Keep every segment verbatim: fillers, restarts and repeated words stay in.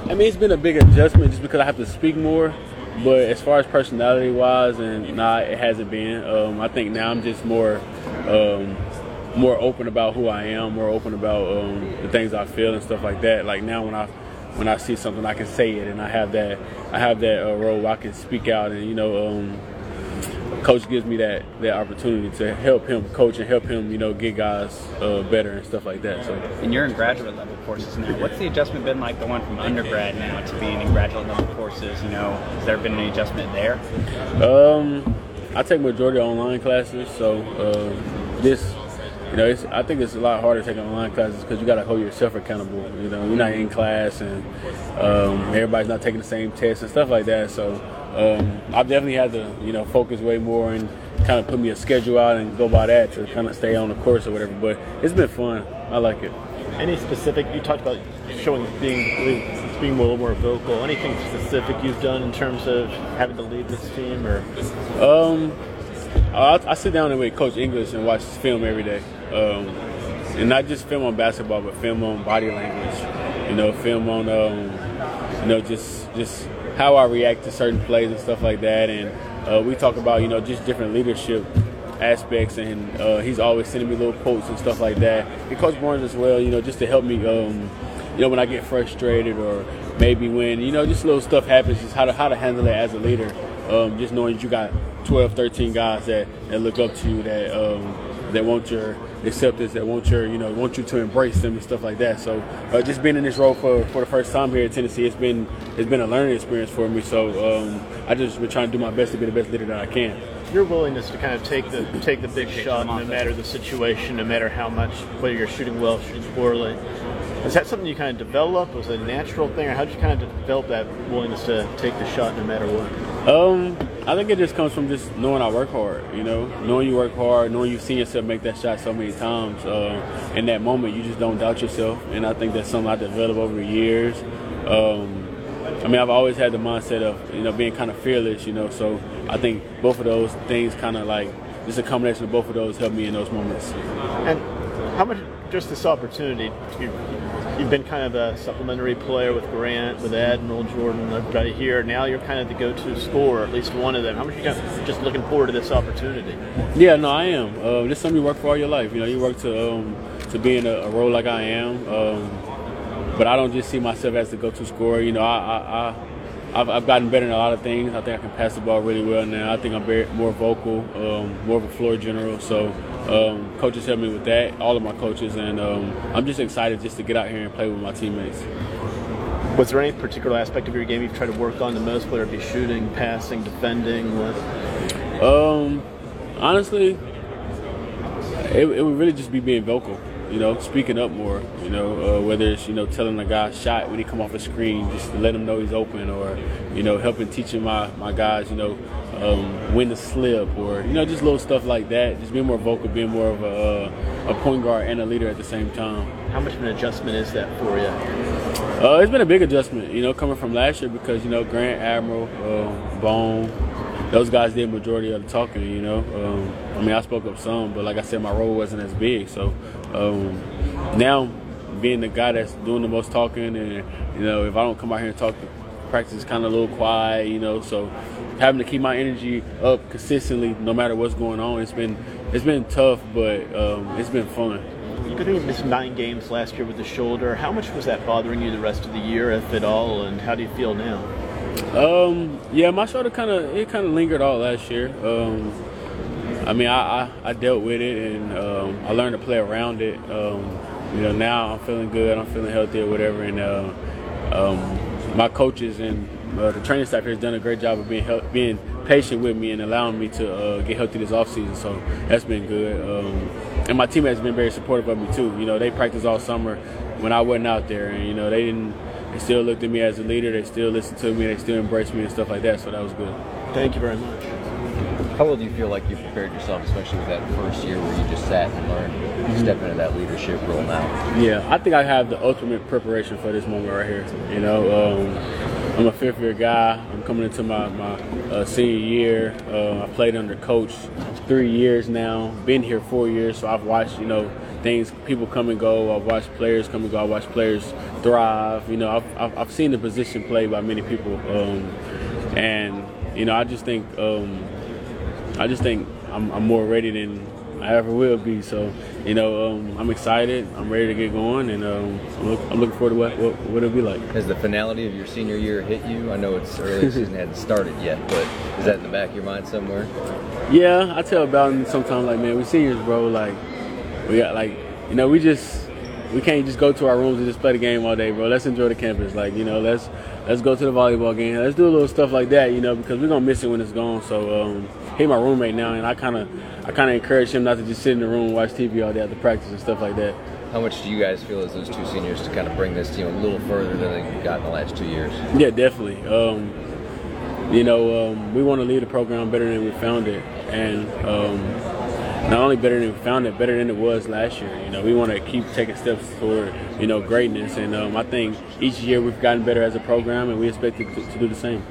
I mean, it's been a big adjustment just because I have to speak more. But as far as personality-wise, and nah, it hasn't been. Um, I think now I'm just more, um, more open about who I am, more open about um, the things I feel and stuff like that. Like now, when I when I see something, I can say it, and I have that I have that uh, role where I can speak out, and you know. Um, Coach gives me that, that opportunity to help him coach and help him, you know, get guys uh, better and stuff like that. So, and you're in graduate level courses now. What's the adjustment been like going from undergrad now to being in graduate level courses? You know, has there been any adjustment there? Um, I take majority of online classes, so uh, this, you know, it's, I think it's a lot harder taking online classes because you got to hold yourself accountable. You know, you're not in class and um, everybody's not taking the same tests and stuff like that. So. Um, I've definitely had to, you know, focus way more and kind of put me a schedule out and go by that to kind of stay on the course or whatever. But it's been fun. I like it. Any specific? You talked about showing being being a little more vocal. Anything specific you've done in terms of having to lead this team, or? Um, I, I sit down and with Coach English and watch film every day, um, and not just film on basketball, but film on body language. You know, film on, um, you know, just just. how I react to certain plays and stuff like that, and uh, we talk about, you know, just different leadership aspects, and uh, he's always sending me little quotes and stuff like that. And Coach Barnes as well, you know, just to help me, um, you know, when I get frustrated or maybe when, you know, just little stuff happens, just how to how to handle it as a leader. Um, just knowing that you got twelve, thirteen guys that, that look up to you, that um, that want your acceptance, that want your, you know, want you to embrace them and stuff like that. So uh, just being in this role for, for the first time here in Tennessee, it's been it's been a learning experience for me. So um, I just been trying to do my best to be the best leader that I can. Your willingness to kind of take the take the big shot, no matter the situation, no matter how much, whether you're shooting well, shooting poorly. Is that something you kind of developed? Was it a natural thing, or how did you kind of develop that willingness to take the shot no matter what? Um, I think it just comes from just knowing I work hard, you know, knowing you work hard, knowing you've seen yourself make that shot so many times. Uh, in that moment, you just don't doubt yourself, and I think that's something I developed over the years. Um, I mean, I've always had the mindset of, you know, being kind of fearless, you know, so I think both of those things kind of like, just a combination of both of those helped me in those moments. And how much, just this opportunity, you, you've been kind of a supplementary player with Grant, with Admiral, Jordan, everybody here. Now you're kind of the go-to scorer, at least one of them. How much are you guys just looking forward to this opportunity? Yeah, no, I am. Uh, this is something you work for all your life. You know, you work to um, to be in a, a role like I am. Um, but I don't just see myself as the go-to scorer. You know, I, I, I I've, I've gotten better in a lot of things. I think I can pass the ball really well now. I think I'm very, more vocal, um, more of a floor general. So um, coaches help me with that, all of my coaches, and um, I'm just excited just to get out here and play with my teammates. Was there any particular aspect of your game you've tried to work on the most, whether it be shooting, passing, defending? What? Um, honestly, it, it would really just be being vocal. You know, speaking up more, you know, uh, whether it's, you know, telling a guy shot when he come off a screen, just to let him know he's open, or, you know, helping teaching my, my guys, you know, um, when to slip, or, you know, just little stuff like that. Just being more vocal, being more of a, a point guard and a leader at the same time. How much of an adjustment is that for you? Uh, it's been a big adjustment, you know, coming from last year because, you know, Grant, Admiral, uh, Bone, those guys did majority of the talking, you know. Um, I mean, I spoke up some, but like I said, my role wasn't as big. So um, now being the guy that's doing the most talking, and, you know, if I don't come out here and talk, practice is kind of a little quiet, you know. So having to keep my energy up consistently no matter what's going on, it's been it's been tough, but um, it's been fun. You could have missed nine games last year with the shoulder. How much was that bothering you the rest of the year, if at all, and how do you feel now? Um, yeah, my shoulder kind of it kind of lingered all last year. Um, I mean, I, I, I dealt with it, and um, I learned to play around it. Um, you know, now I'm feeling good, I'm feeling healthy or whatever, and uh, um, my coaches and uh, the training staff here has done a great job of being help, being patient with me and allowing me to uh, get healthy this offseason. So that's been good. Um, and my teammates have been very supportive of me too. You know, they practiced all summer when I wasn't out there, and you know, they didn't. They still looked at me as a leader. They still listened to me. They still embraced me and stuff like that. So that was good. Thank you very much. How well do you feel like you prepared yourself, especially with that first year where you just sat and learned to step into that leadership role now? Yeah, I think I have the ultimate preparation for this moment right here. You know, um, I'm a fifth year guy. I'm coming into my, my uh, senior year. Uh, I played under coach three years now. Been here four years, so I've watched, you know, things, people come and go. I've watched players come and go. I've watched players thrive. You know, I've I've, I've seen the position played by many people, um, and you know, I just think um, I just think I'm, I'm more ready than I ever will be. So, you know, um, I'm excited. I'm ready to get going, and um, I'm, look, I'm looking forward to what, what, what it'll be like. Has the finality of your senior year hit you? I know it's early season hasn't started yet, but is that in the back of your mind somewhere? Yeah, I tell Bowden sometimes, like, man, we seniors, bro. Like, we got, like, you know, we just we can't just go to our rooms and just play the game all day, bro. Let's enjoy the campus. Like, you know, let's let's go to the volleyball game. Let's do a little stuff like that, you know, because we're gonna miss it when it's gone. So, um, he's my roommate now, and I kind of I kind of encourage him not to just sit in the room and watch T V all day after practice and stuff like that. How much do you guys feel as those two seniors to kind of bring this team a little further than they've got in the last two years? Yeah, definitely. Um, you know, um, we want to lead the program better than we found it, and um, not only better than we found it, better than it was last year. You know, we want to keep taking steps toward, you know, greatness, and um, I think each year we've gotten better as a program, and we expect to, to do the same.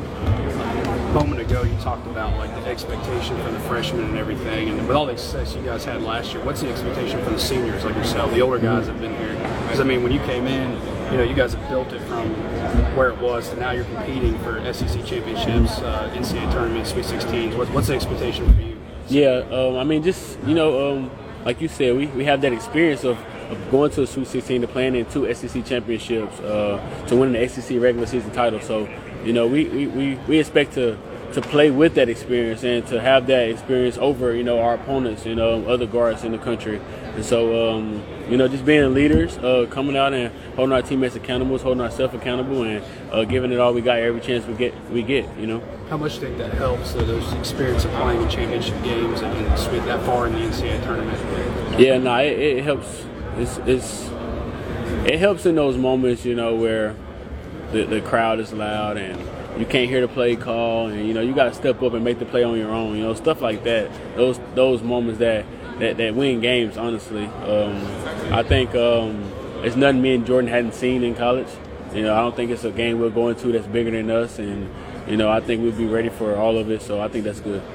A moment ago, you talked about like the expectation for the freshmen and everything, and with all the success you guys had last year, what's the expectation for the seniors like yourself? The older guys have been here. Because I mean, when you came in, you know, you guys have built it from where it was to now you're competing for S E C championships, uh, N C A A tournaments, Sweet sixteens. What, what's the expectation for you? Yeah, um, I mean, just, you know, um, like you said, we, we have that experience of, of going to a Sweet sixteen, to playing in two S E C championships, uh, to winning the S E C regular season title. So, you know, we, we, we, we expect to to play with that experience and to have that experience over, you know, our opponents, you know, other guards in the country. And so, um, you know, just being leaders, uh, coming out and holding our teammates accountable, holding ourselves accountable, and uh, giving it all we got every chance we get, we get, you know. How much do you think that helps, uh, those experience of playing in championship games and, and spent that far in the N C A A tournament? Yeah, no, it, it helps. It's, it's it helps in those moments, you know, where the, the crowd is loud and you can't hear the play call, and you know you got to step up and make the play on your own. You know, stuff like that. Those those moments that that, that win games. Honestly, um, I think um, it's nothing me and Jordan hadn't seen in college. You know, I don't think it's a game we'll go into that's bigger than us, and you know I think we'll be ready for all of it. So I think that's good.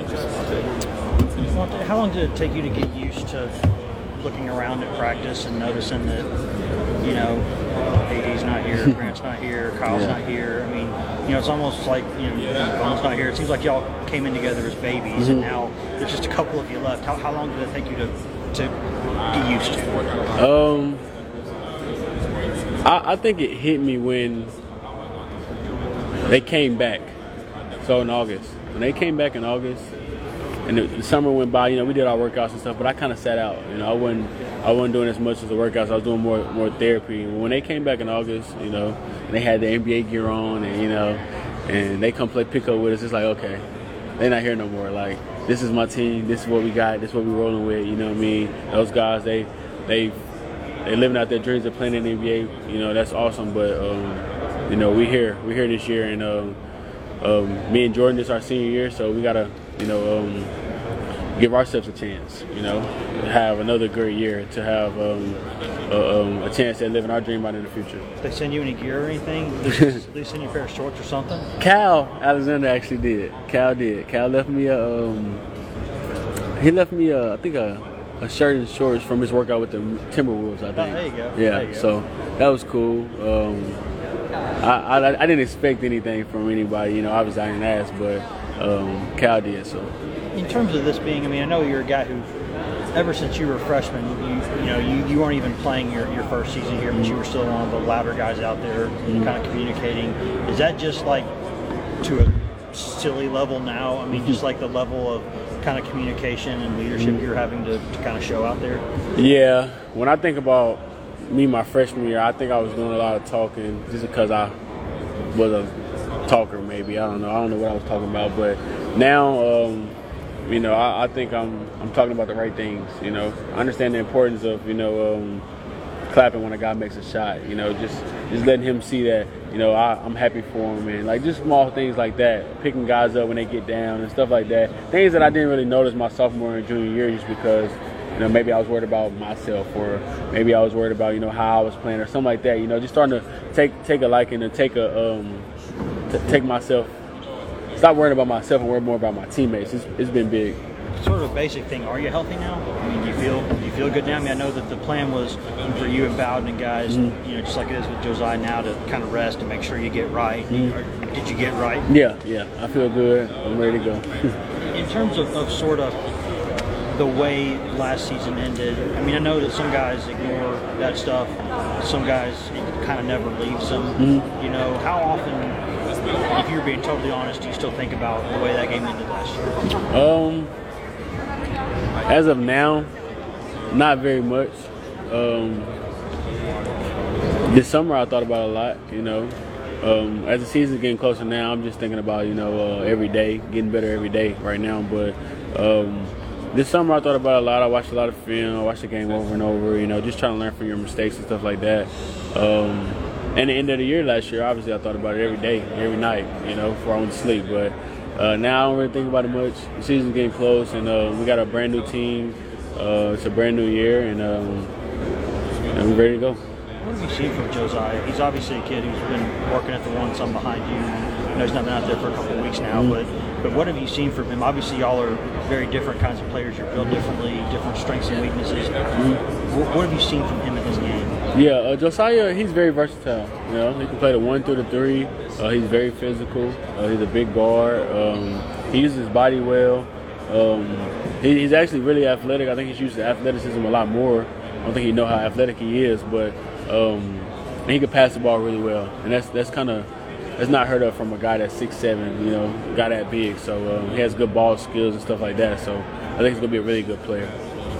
How long did it take you to get used to looking around at practice and noticing that, you know, A D's not here, Grant's not here, Kyle's Yeah. not here? I mean, you know, it's almost like, you know, Bone's not here. It seems like y'all came in together as babies, Mm-hmm. and now there's just a couple of you left. How, how long did it take you to, to get used to? Um, I, I think it hit me when they came back. So in August, when they came back in August, and the, the summer went by, you know, we did our workouts and stuff, but I kind of sat out. You know, I wasn't, I wasn't doing as much as the workouts. I was doing more, more therapy. And when they came back in August, you know, and they had the N B A gear on, and you know, and they come play pickup with us, it's like, okay, they're not here no more. Like, this is my team. This is what we got. This is what we rolling with. You know what I mean? Those guys, they, they, they living out their dreams of playing in the N B A. You know, that's awesome. But um, you know, we here, we here this year, and um, um, me and Jordan, this is our senior year, so we gotta, you know, um, give ourselves a chance, you know, to have another great year, to have um, a, um, a chance at living our dream out in the future. Did they send you any gear or anything? Did they send you a pair of shorts or something? Cal Alexander actually did. Cal did. Cal left me a, um, he left me a, I think a, a shirt and shorts from his workout with the Timberwolves, I think. Oh, there you go. Yeah, There you go. so that was cool. Um, I, I I didn't expect anything from anybody, you know, obviously I didn't ask, but um, Cal did, so. In terms of this being, I mean, I know you're a guy who, ever since you were a freshman, you you know, you, you weren't even playing your, your first season here, but you were still one of the louder guys out there, Mm-hmm. kind of communicating. Is that just like to a silly level now? I mean, just like the level of kind of communication and leadership Mm-hmm. you're having to, to kind of show out there? Yeah, when I think about me my freshman year, I think I was doing a lot of talking just because I was a talker maybe. I don't know. I don't know what I was talking about. But now, um, you know, I, I think I'm I'm talking about the right things, you know. I understand the importance of, you know, um, clapping when a guy makes a shot, you know, just just letting him see that, you know, I, I'm happy for him, and like just small things like that, picking guys up when they get down and stuff like that. Things that I didn't really notice my sophomore and junior year just because, you know, maybe I was worried about myself, or maybe I was worried about, you know, how I was playing or something like that. You know, just starting to take take a liking and take a um, t- take myself, stop worrying about myself and worry more about my teammates. It's, it's been big. sort of a basic thing. Are you healthy now? I mean, do you feel do you feel good now? I mean, I know that the plan was for you and Bowden and guys, mm-hmm. you know, just like it is with Josiah now, to kind of rest and make sure you get right. Mm-hmm. Did you get right? Yeah, yeah. I feel good. I'm ready to go. In terms of, of sort of the way last season ended, I mean, I know that some guys ignore that stuff. Some guys, it kind of never leaves them. Mm-hmm. You know, how often, if you're being totally honest, do you still think about the way that game ended last year? Um, as of now, not very much. Um, this summer I thought about it a lot, you know. Um, as the season's getting closer now, I'm just thinking about, you know, uh, every day, getting better every day right now. But um, this summer I thought about it a lot. I watched a lot of film. I watched the game over and over, you know, just trying to learn from your mistakes and stuff like that. Um, and the end of the year last year, obviously I thought about it every day, every night, you know, before I went to sleep. But uh, now I don't really think about it much. The season's getting close, and uh, we got a brand new team. Uh, it's a brand new year, and, um, and we're ready to go. What have you seen from Josiah? He's obviously a kid who's been working at the one some behind you. You know, he's not been out there for a couple of weeks now, mm-hmm. but but what have you seen from him? Obviously, y'all are very different kinds of players. You're built differently, different strengths and weaknesses. Mm-hmm. What, what have you seen from him in his game? Yeah, uh, Josiah, he's very versatile. You know, he can play the one through the three. Uh, he's very physical. Uh, he's a big guard. Um, he uses his body well. Um, he, he's actually really athletic. I think he's used to athleticism a lot more. I don't think he knows how athletic he is, but um, and he can pass the ball really well. And that's that's kind of that's not heard of from a guy that's six seven, you know, a guy that big. So um, he has good ball skills and stuff like that. So I think he's gonna be a really good player.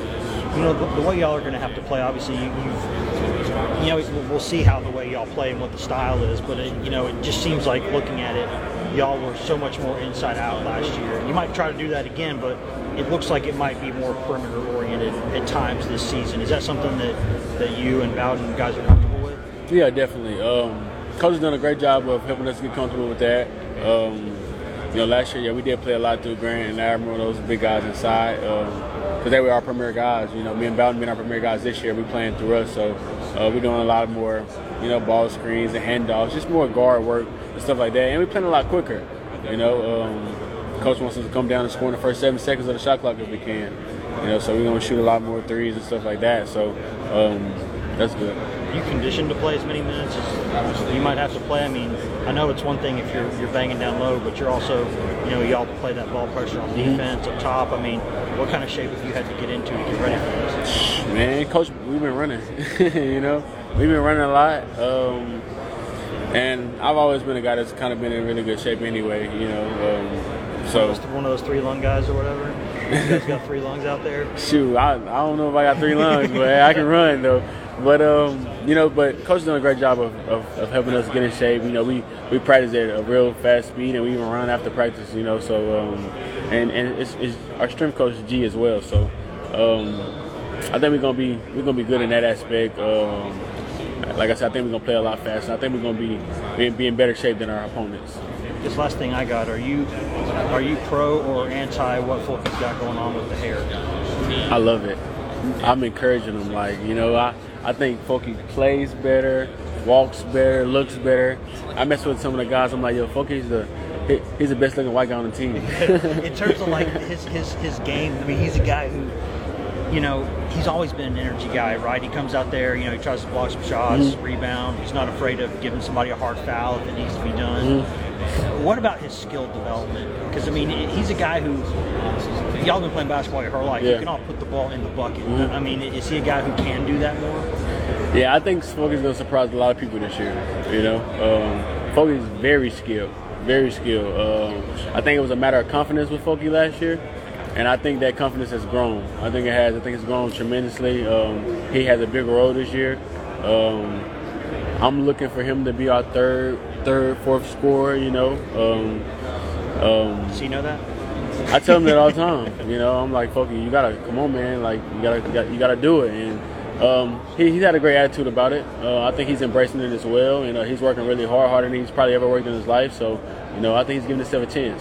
You know, the, the way y'all are going to have to play, obviously, you, you've, you know, we'll see how the way y'all play and what the style is, but, it, you know, it just seems like looking at it, y'all were so much more inside out last year. You might try to do that again, but it looks like it might be more perimeter oriented at times this season. Is that something that, that you and Bowden guys are comfortable with? Yeah, definitely. Um, Coach has done a great job of helping us get comfortable with that. Um, you know, last year, yeah, we did play a lot through Grant and Admiral, those big guys inside. Um, Because they were our premier guys. You know, me and Bowden being our premier guys this year, we playing through us. So uh, we're doing a lot more, you know, ball screens and handoffs, just more guard work and stuff like that. And we're playing a lot quicker. You know, um, Coach wants us to come down and score in the first seven seconds of the shot clock if we can. You know, so we're going to shoot a lot more threes and stuff like that. So um, that's good. Are you conditioned to play as many minutes as you might have to play? I mean, I know it's one thing if you're you're banging down low, but you're also, you know, y'all play that ball pressure on defense mm-hmm. up top. I mean, what kind of shape have you had to get into to get ready for this? Man, Coach, we've been running. You know, we've been running a lot. Um, and I've always been a guy that's kind of been in really good shape anyway, you know. Um, so one of those three lung guys or whatever? You guys got three lungs out there? Shoot, I, I don't know if I got three lungs, but I can run, though. But, um, you know, but Coach is doing a great job of, of, of helping us get in shape. You know, we, we practice at a real fast speed, and we even run after practice, you know. So, um, and, and it's, it's our strength coach is G as well. So, um, I think we're gonna be we're gonna be good in that aspect. Um, like I said, I think we're gonna play a lot faster. I think we're gonna be be, be in better shape than our opponents. This last thing I got, are you are you pro or anti what Fulke's got going on with the hair? I love it. I'm encouraging him. Like, you know, I, I think Fulke plays better, walks better, looks better. I mess with some of the guys. I'm like, yo, Fulke's the he, he's the best looking white guy on the team. In terms of like his, his his game, I mean, he's a guy who, you know, he's always been an energy guy, right? He comes out there, you know, he tries to block some shots, mm-hmm. rebound. He's not afraid of giving somebody a hard foul if it needs to be done. Mm-hmm. What about his skill development? Because, I mean, he's a guy who, y'all been playing basketball your whole life. Yeah. You can all put the ball in the bucket. Mm-hmm. I mean, is he a guy who can do that more? Yeah, I think Fulke's going to surprise a lot of people this year, you know. Um, Fulke's very skilled, very skilled. Um, I think it was a matter of confidence with Fulke last year. And I think that confidence has grown. I think it has. I think it's grown tremendously. Um, he has a big role this year. Um, I'm looking for him to be our third, third, fourth scorer. You know. Um, um, Does he know that? I tell him that all the time. You know, I'm like, Fulke, you gotta come on, man. Like, you gotta, you gotta, you gotta do it. And um, he, he's had a great attitude about it. Uh, I think he's embracing it as well. You know, he's working really hard, harder than he's probably ever worked in his life. So, you know, I think he's giving himself a chance.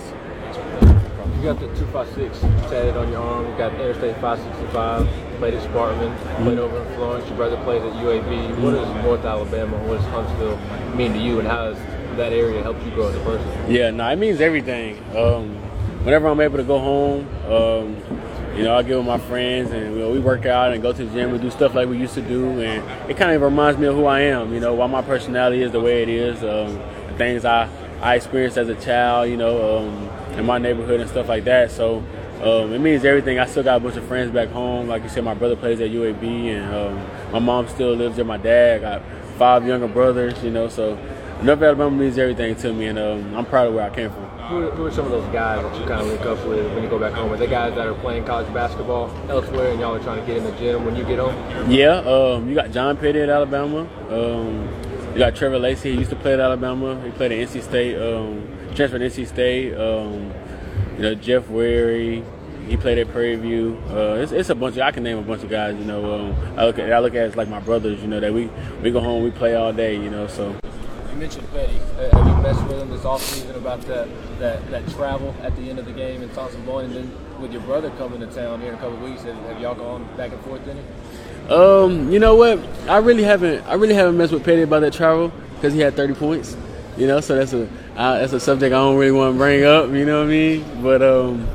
You got the two five six tatted on your arm. You got the Interstate five sixty-five. Played at Spartan. Mm-hmm. Played over in Florence. Your brother plays at U A B. Mm-hmm. What does North Alabama, what does Huntsville mean to you, and how has that area helped you grow as a person? Yeah, no, it means everything. Um, whenever I'm able to go home, um, You know, I get with my friends and you know, we work out and go to the gym and do stuff like we used to do. And it kind of reminds me of who I am, you know, why my personality is the way it is, um, the things I, I experienced as a child, you know, um, in my neighborhood and stuff like that. So um, it means everything. I still got a bunch of friends back home. Like you said, my brother plays at U A B and um, my mom still lives there. My dad, I got five younger brothers, you know, so North Alabama means everything to me, and um, I'm proud of where I came from. Who, who are some of those guys that you kind of link up with when you go back home? Are they guys that are playing college basketball elsewhere and y'all are trying to get in the gym when you get home? Yeah, um, you got John Petty at Alabama. Um, you got Trevor Lacey. He used to play at Alabama. He played at N C State. Um, transferred to N C State. Um, you know, Jeff Wary. He played at Prairie View. Uh, it's, it's a bunch of, I can name a bunch of guys, you know. Um, I look at I look at it as like my brothers, you know, that we, we go home, we play all day, you know, so. You mentioned Petty. Uh, have you messed with him this offseason about that, that, that travel at the end of the game in Thompson Boyne? And then with your brother coming to town here in a couple of weeks, have, have y'all gone back and forth in it? Um, you know what? I really haven't I really haven't messed with Petty about that travel because he had thirty points, you know, so that's a uh, that's a subject I don't really want to bring up, you know what I mean? But um,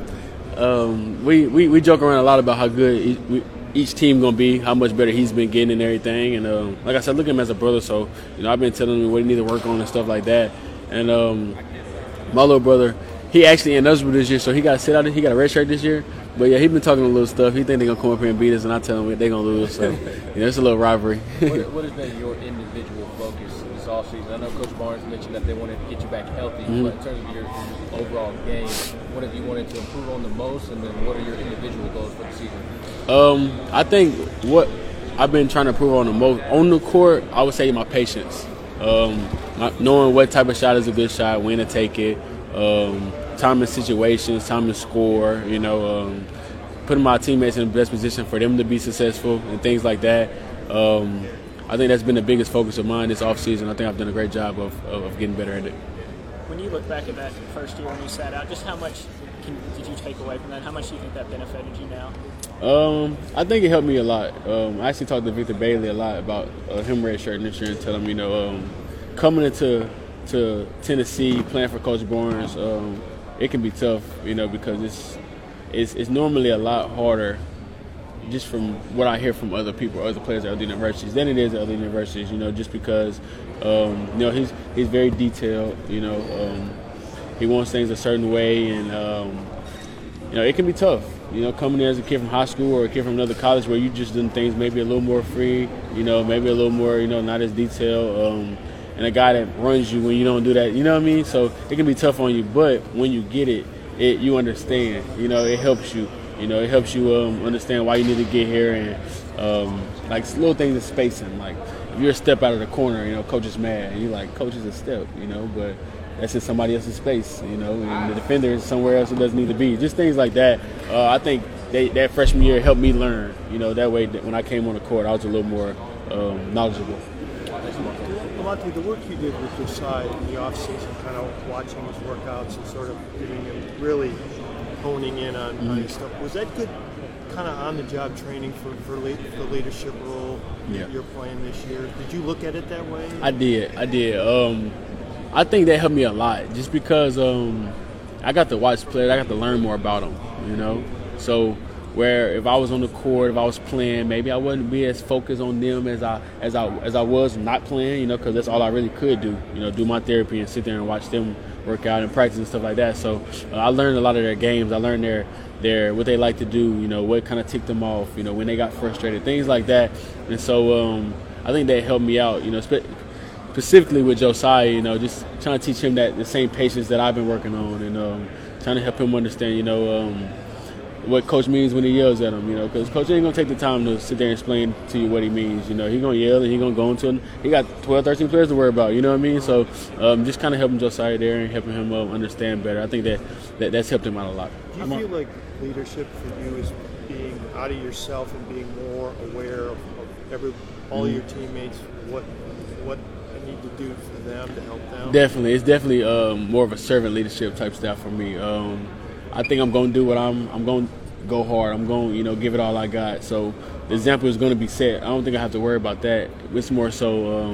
um, we, we, we joke around a lot about how good each, we, each team going to be, how much better he's been getting and everything. And um, like I said, look at him as a brother, so, you know, I've been telling him what he need to work on and stuff like that. And um, my little brother, he actually ineligible this year, so he got to sit out. He got a red shirt this year. But, yeah, he been talking a little stuff. He think they're going to come up here and beat us, and I tell him they're going to lose. So, you know, it's a little rivalry. what, what has been your individual focus this offseason? I know Coach Barnes mentioned that they wanted to get you back healthy, mm-hmm. but in terms of your overall game, what have you wanted to improve on the most, and then what are your individual goals for the season? Um, I think what I've been trying to improve on the most on the court, I would say my patience. Um, my, knowing what type of shot is a good shot, when to take it, um, time and situations, time to score, you know, um, putting my teammates in the best position for them to be successful and things like that. Um, I think that's been the biggest focus of mine this offseason. I think I've done a great job of, of getting better at it. When you look back at that first year when you sat out, just how much can, did you take away from that? How much do you think that benefited you now? Um, I think it helped me a lot. Um, I actually talked to Victor Bailey a lot about uh, him redshirting this year and telling him, you know, um, coming into to Tennessee, playing for Coach Barnes, um, it can be tough, you know, because it's, it's it's normally a lot harder, just from what I hear from other people, other players at other universities, than it is at other universities, you know, just because, um, you know, he's he's very detailed, you know, um, he wants things a certain way, and, um, you know, it can be tough, you know, coming in as a kid from high school or a kid from another college where you just doing things maybe a little more free, you know, maybe a little more, you know, not as detailed, um, and a guy that runs you when you don't do that, you know what I mean? So it can be tough on you, but when you get it, it you understand, you know, it helps you. You know, it helps you um, understand why you need to get here, and um, like little things of spacing. Like if you're a step out of the corner, you know, coach is mad, and you're like, coach is a step, you know, but that's in somebody else's space, you know, and the defender is somewhere else it doesn't need to be. Just things like that. Uh, I think they, that freshman year helped me learn. You know, that way that when I came on the court, I was a little more um, knowledgeable. Lamonte, the work you did with Josiah in the offseason, kind of watching his workouts and sort of getting him really honing in on, mm-hmm. on his stuff, was that good kind of on-the-job training for, for le- the leadership role yeah. that you're playing this year? Did you look at it that way? I did. I did. Um, I think that helped me a lot just because um, I got to watch players. I got to learn more about them, you know. So where if I was on the court, if I was playing, maybe I wouldn't be as focused on them as I as I as I was not playing, you know, because that's all I really could do, you know, do my therapy and sit there and watch them work out and practice and stuff like that. So uh, I learned a lot of their games. I learned their their what they like to do, you know, what kind of ticked them off, you know, when they got frustrated, things like that. And so um, I think that helped me out, you know, spe- specifically with Josiah, you know, just trying to teach him that the same patience that I've been working on, and um, trying to help him understand, you know, um, what coach means when he yells at him, you know, because coach ain't going to take the time to sit there and explain to you what he means. You know, he's going to yell and he's going to go into it. He got twelve, thirteen players to worry about, you know what I mean? So um, just kind of helping Josiah there and helping him uh, understand better. I think that, that that's helped him out a lot. Do you feel like leadership for you is being out of yourself and being more aware of, of every all mm-hmm. your teammates, what what they need to do for them to help them? Definitely. It's definitely um, more of a servant leadership type stuff for me. Um, I think I'm going to do what I'm I'm going to go hard. I'm going to, you know, give it all I got. So the example is going to be set. I don't think I have to worry about that. It's more so um,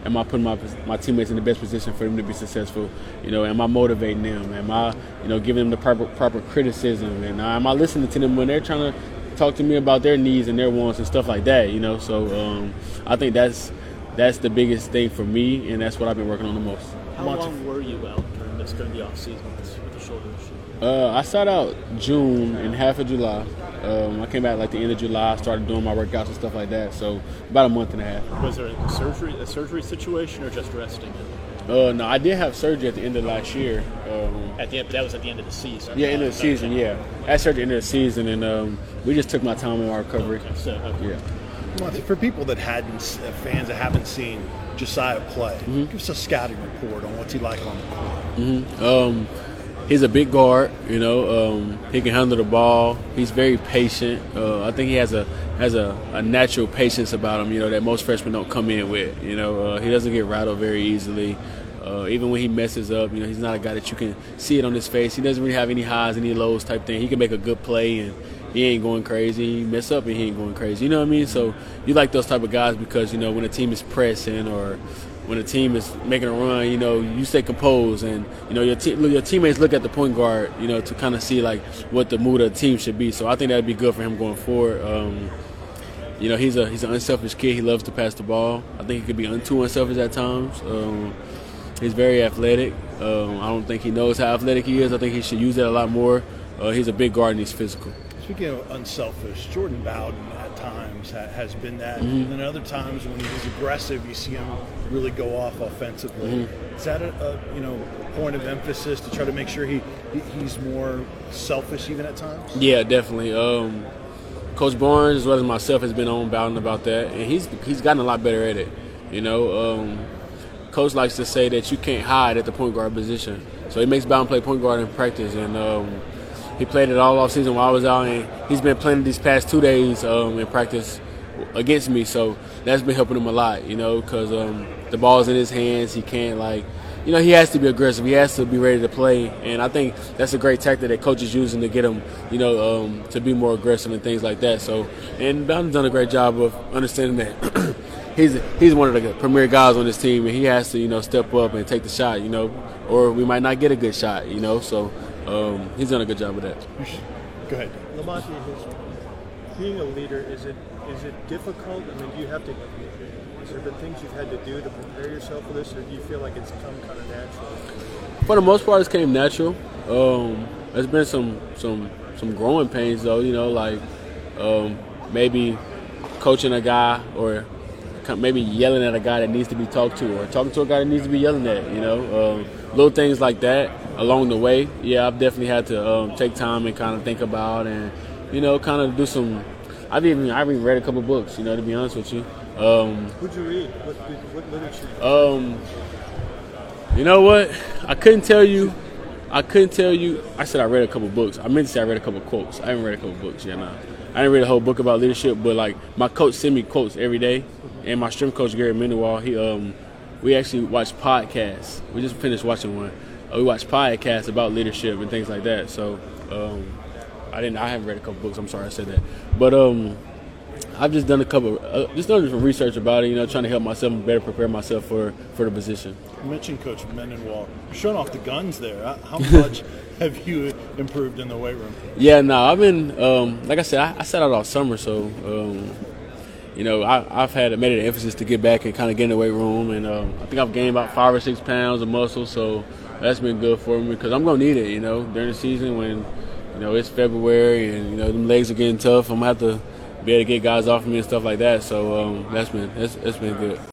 am I putting my my teammates in the best position for them to be successful? You know, am I motivating them? Am I, you know, giving them the proper proper criticism? And uh, am I listening to them when they're trying to talk to me about their needs and their wants and stuff like that? You know, so um, I think that's that's the biggest thing for me, and that's what I've been working on the most. How long were you out during this during the off season with, with the shoulder issue? Uh, I started out June and half of July. Um, I came back like the end of July. I started doing my workouts and stuff like that. So about a month and a half. Was there a surgery, a surgery situation, or just resting? Uh, no, I did have surgery at the end of last year. Um, at the end, that was at the end of the season. Yeah, end of the season. Yeah, I had surgery at the end of the season, and um, we just took my time in our recovery. Okay, so, okay. Yeah. For people that hadn't, uh, fans that haven't seen Josiah play, mm-hmm. give us a scouting report on what's he like on the court. Mm-hmm. Um, he's a big guard. You know, um, he can handle the ball. He's very patient. Uh, I think he has a has a, a natural patience about him. You know, that most freshmen don't come in with. You know, uh, he doesn't get rattled very easily. Uh, even when he messes up, you know, he's not a guy that you can see it on his face. He doesn't really have any highs, any lows type thing. He can make a good play and he ain't going crazy. He mess up and he ain't going crazy. You know what I mean? So you like those type of guys because, you know, when a team is pressing or when a team is making a run, you know, you stay composed and, you know, your, te- your teammates look at the point guard, you know, to kind of see, like, what the mood of the team should be. So I think that would be good for him going forward. Um, you know, he's a he's an unselfish kid. He loves to pass the ball. I think he could be un- too unselfish at times. Um, he's very athletic. Um, I don't think he knows how athletic he is. I think he should use that a lot more. Uh, he's a big guard and he's physical. Speaking of unselfish, Jordan Bowden at times ha- has been that. Mm-hmm. And then other times when he's aggressive, you see him really go off offensively. Mm-hmm. Is that a, a you know point of emphasis to try to make sure he, he he's more selfish even at times? Yeah, definitely. Um, Coach Barnes, as well as myself, has been on Bowden about that, and he's he's gotten a lot better at it. You know, um, Coach likes to say that you can't hide at the point guard position, so he makes Bowden play point guard in practice, and um, he played it all off season while I was out, and he's been playing these past two days um, in practice against me. So that's been helping him a lot, you know, because um, the ball's in his hands. He can't, like, you know, he has to be aggressive. He has to be ready to play, and I think that's a great tactic that coach is using to get him, you know, um, to be more aggressive and things like that. So, and Bowden's done a great job of understanding that he's he's one of the premier guys on this team, and he has to, you know, step up and take the shot, you know, or we might not get a good shot, you know, so. Um, he's done a good job with that. Go ahead. Lamonte, being a leader, is it is it difficult? I mean, do you have to? Has there been things you've had to do to prepare yourself for this, or do you feel like it's come kind of natural? For the most part, it's came natural. Um, there's been some some some growing pains though. You know, like um, maybe coaching a guy or maybe yelling at a guy that needs to be talked to, or talking to a guy that needs to be yelling at. You know, um, little things like that. Along the way, yeah, I've definitely had to um, take time and kind of think about and, you know, kind of do some. I've even I've even read a couple books, you know, to be honest with you. Um, What'd you read? What, what literature? Um, you know what? I couldn't tell you. I couldn't tell you. I said I read a couple books. I meant to say I read a couple quotes. I haven't read a couple books yet. Nah. I didn't read a whole book about leadership, but like my coach sent me quotes every day, and my strength coach Gary Mendenwall, he um, we actually watched podcasts. We just finished watching one. We watch podcasts about leadership and things like that. So um, I didn't. I haven't read a couple books. I'm sorry I said that. But um, I've just done a couple. Uh, just done some research about it. You know, trying to help myself and better prepare myself for, for the position. You mentioned Coach Mendenwall. You're showing off the guns there. How much have you improved in the weight room? Yeah, no, I've been. Um, like I said, I, I sat out all summer, so. Um, You know, I, I've had made it an emphasis to get back and kind of get in the weight room, and um, I think I've gained about five or six pounds of muscle, so that's been good for me because I'm gonna need it. You know, during the season when, you know, it's February and you know them legs are getting tough, I'm gonna have to be able to get guys off of me and stuff like that. So um, that's been that's, that's been good.